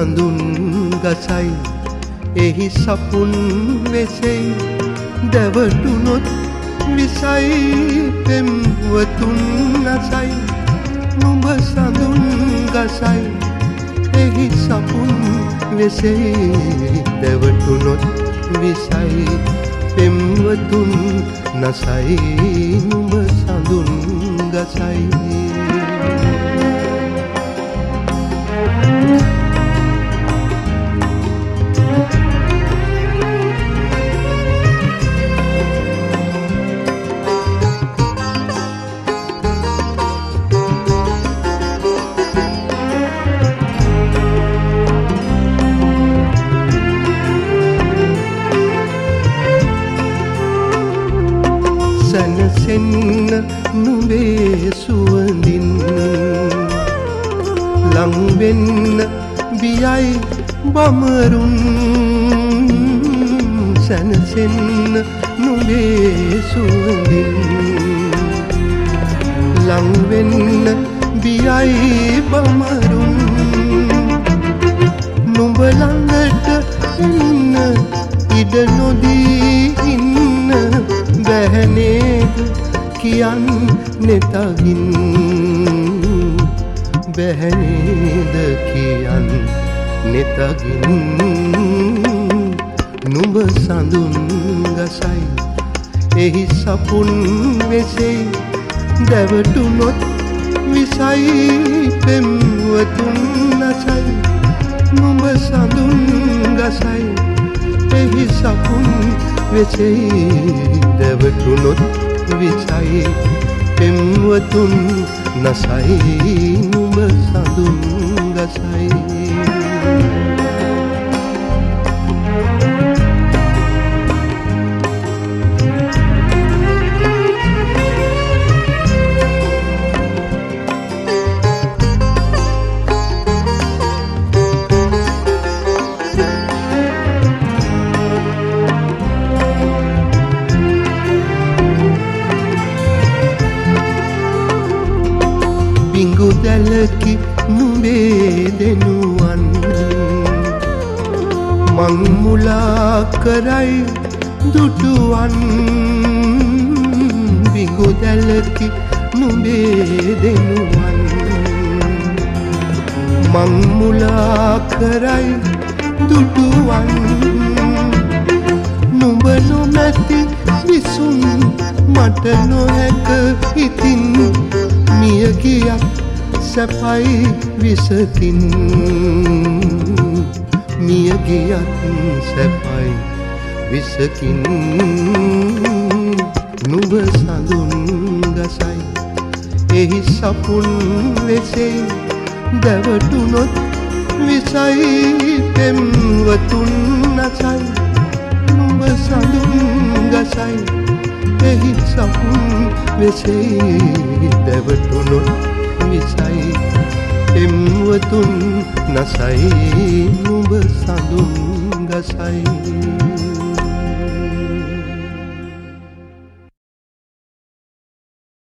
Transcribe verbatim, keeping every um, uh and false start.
සඳුන් ගසයි එහි සපුන් වෙසෙයි දැවටුනොත් විසයි පෙම්වතුන් නසයි නුඹ සඳුන් ගසයි එහි සපුන් වෙසෙයි දැවටුනොත් විසයි පෙම්වතුන් නසයි නුඹ සඳුන් ගසයි සැනසෙන්න නුඹේ සුවඳින් ලං වෙන්න බියයි බමරුන් සැනසෙන්න නුඹේ සුවඳින් ලං වෙන්න බියයි බමරුන් නුඹ ළඟට ඉන්න ඉඩ නොදී ඉන්න බැහැනේද කියන්නේ තගින් බැහැනේද කියන්නේ තගින් නුඹ සඳුන් ගසයි එහි සපුන් වෙසෙයි දැවටුනොත් විසයි පෙම්වතුන් නසයි නුඹ සඳුන් ගසයි එහි සපුන් වෙසෙයි දැවටුනොත් විසයි පෙම්වතුන් නසයි නුඹ සඳුන් ගසයි බිඟු දැලකි නුඹේ දෙනුවන් මං මුලා කරයි දුටුවන් බිඟු දැලකි නුඹේ දෙනුවන් මං මුලා කරයි දුටුවන් නුඹ නොමැති විසුන් මට නොහැක ඉතින් මිය ගියත් සැපයි විසකින් මිය ගියත් සැපයි විසකින් නුඹ සඳුන් ගසයි එහි සපුන් වෙසෙයි දැවටුනොත් විසයි පෙම්වතුන් නසයි නුඹ සඳුන් ගසයි එහි සපුන් වෙසෙයි දැවටුනොත් විසයි පෙම්වතුන් නසයි නුඹ සඳුන් ගසයි